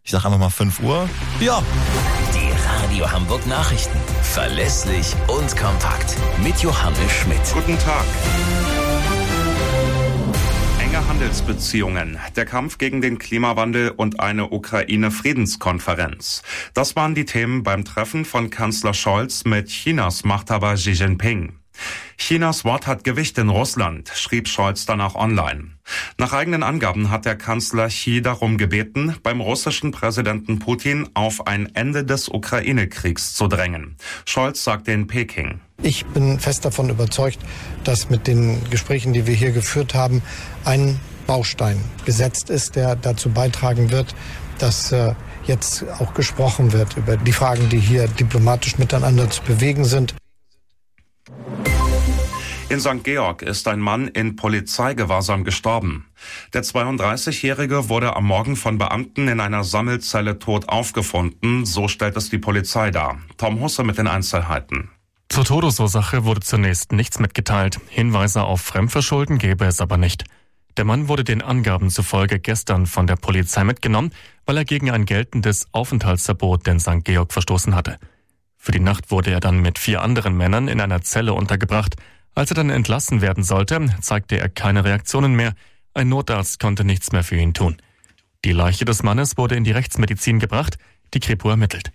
Ich sag einfach mal 5 Uhr. Ja. Die Radio Hamburg Nachrichten. Verlässlich und kompakt. Mit Johannes Schmidt. Guten Tag. Enge Handelsbeziehungen, der Kampf gegen den Klimawandel und eine Ukraine-Friedenskonferenz. Das waren die Themen beim Treffen von Kanzler Scholz mit Chinas Machthaber Xi Jinping. Chinas Wort hat Gewicht in Russland, schrieb Scholz danach online. Nach eigenen Angaben hat der Kanzler Xi darum gebeten, beim russischen Präsidenten Putin auf ein Ende des Ukraine-Kriegs zu drängen. Scholz sagte in Peking: Ich bin fest davon überzeugt, dass mit den Gesprächen, die wir hier geführt haben, ein Baustein gesetzt ist, der dazu beitragen wird, dass jetzt auch gesprochen wird über die Fragen, die hier diplomatisch miteinander zu bewegen sind. In St. Georg ist ein Mann in Polizeigewahrsam gestorben. Der 32-Jährige wurde am Morgen von Beamten in einer Sammelzelle tot aufgefunden, so stellt es die Polizei dar. Tom Husse mit den Einzelheiten. Zur Todesursache wurde zunächst nichts mitgeteilt. Hinweise auf Fremdverschulden gäbe es aber nicht. Der Mann wurde den Angaben zufolge gestern von der Polizei mitgenommen, weil er gegen ein geltendes Aufenthaltsverbot in St. Georg verstoßen hatte. Für die Nacht wurde er dann mit 4 anderen Männern in einer Zelle untergebracht. Als er dann entlassen werden sollte, zeigte er keine Reaktionen mehr. Ein Notarzt konnte nichts mehr für ihn tun. Die Leiche des Mannes wurde in die Rechtsmedizin gebracht. Die Kripo ermittelt.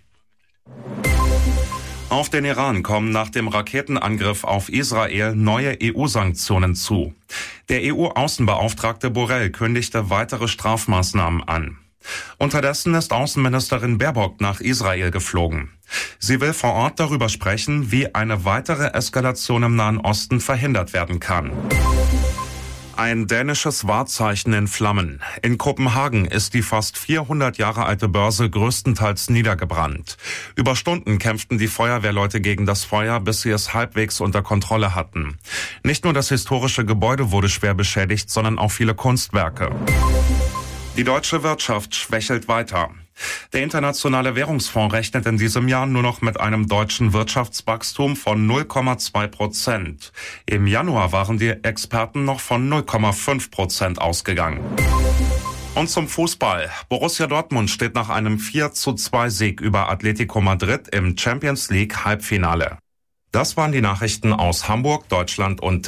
Auf den Iran kommen nach dem Raketenangriff auf Israel neue EU-Sanktionen zu. Der EU-Außenbeauftragte Borrell kündigte weitere Strafmaßnahmen an. Unterdessen ist Außenministerin Baerbock nach Israel geflogen. Sie will vor Ort darüber sprechen, wie eine weitere Eskalation im Nahen Osten verhindert werden kann. Ein dänisches Wahrzeichen in Flammen. In Kopenhagen ist die fast 400 Jahre alte Börse größtenteils niedergebrannt. Über Stunden kämpften die Feuerwehrleute gegen das Feuer, bis sie es halbwegs unter Kontrolle hatten. Nicht nur das historische Gebäude wurde schwer beschädigt, sondern auch viele Kunstwerke. Die deutsche Wirtschaft schwächelt weiter. Der Internationale Währungsfonds rechnet in diesem Jahr nur noch mit einem deutschen Wirtschaftswachstum von 0,2%. Im Januar waren die Experten noch von 0,5% ausgegangen. Und zum Fußball. Borussia Dortmund steht nach einem 4:2 über Atletico Madrid im Champions League Halbfinale. Das waren die Nachrichten aus Hamburg, Deutschland und